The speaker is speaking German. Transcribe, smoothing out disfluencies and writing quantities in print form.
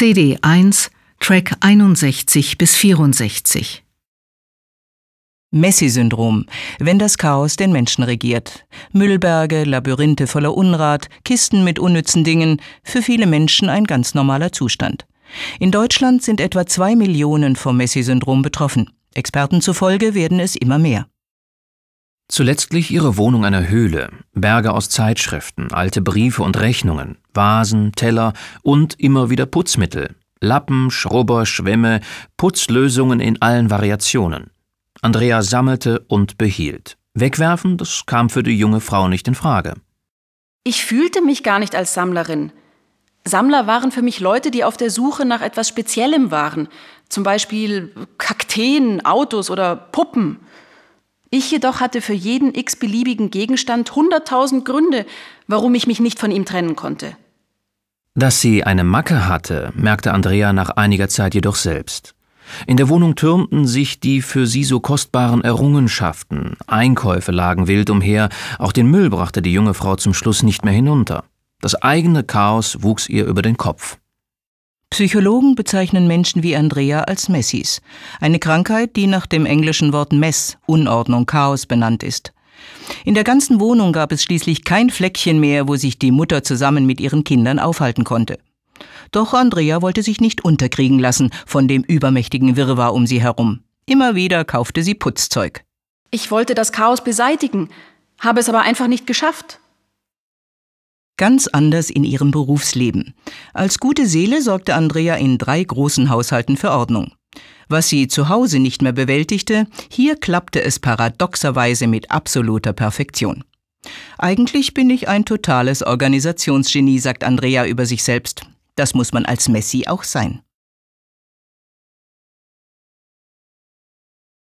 CD 1, Track 61 bis 64. Messi-Syndrom, wenn das Chaos den Menschen regiert. Müllberge, Labyrinthe voller Unrat, Kisten mit unnützen Dingen, für viele Menschen ein ganz normaler Zustand. In Deutschland sind etwa 2 Millionen vom Messi-Syndrom betroffen. Experten zufolge werden es immer mehr. Zuletzt glich ihre Wohnung einer Höhle. Berge aus Zeitschriften, alte Briefe und Rechnungen, Vasen, Teller und immer wieder Putzmittel. Lappen, Schrubber, Schwämme, Putzlösungen in allen Variationen. Andrea sammelte und behielt. Wegwerfen, das kam für die junge Frau nicht in Frage. Ich fühlte mich gar nicht als Sammlerin. Sammler waren für mich Leute, die auf der Suche nach etwas Speziellem waren. Zum Beispiel Kakteen, Autos oder Puppen. Ich jedoch hatte für jeden x-beliebigen Gegenstand 100.000 Gründe, warum ich mich nicht von ihm trennen konnte. Dass sie eine Macke hatte, merkte Andrea nach einiger Zeit jedoch selbst. In der Wohnung türmten sich die für sie so kostbaren Errungenschaften, Einkäufe lagen wild umher, auch den Müll brachte die junge Frau zum Schluss nicht mehr hinunter. Das eigene Chaos wuchs ihr über den Kopf. Psychologen bezeichnen Menschen wie Andrea als Messis, eine Krankheit, die nach dem englischen Wort Mess, Unordnung, Chaos benannt ist. In der ganzen Wohnung gab es schließlich kein Fleckchen mehr, wo sich die Mutter zusammen mit ihren Kindern aufhalten konnte. Doch Andrea wollte sich nicht unterkriegen lassen von dem übermächtigen Wirrwarr um sie herum. Immer wieder kaufte sie Putzzeug. Ich wollte das Chaos beseitigen, habe es aber einfach nicht geschafft. Ganz anders in ihrem Berufsleben. Als gute Seele sorgte Andrea in 3 großen Haushalten für Ordnung. Was sie zu Hause nicht mehr bewältigte, hier klappte es paradoxerweise mit absoluter Perfektion. Eigentlich bin ich ein totales Organisationsgenie, sagt Andrea über sich selbst. Das muss man als Messi auch sein.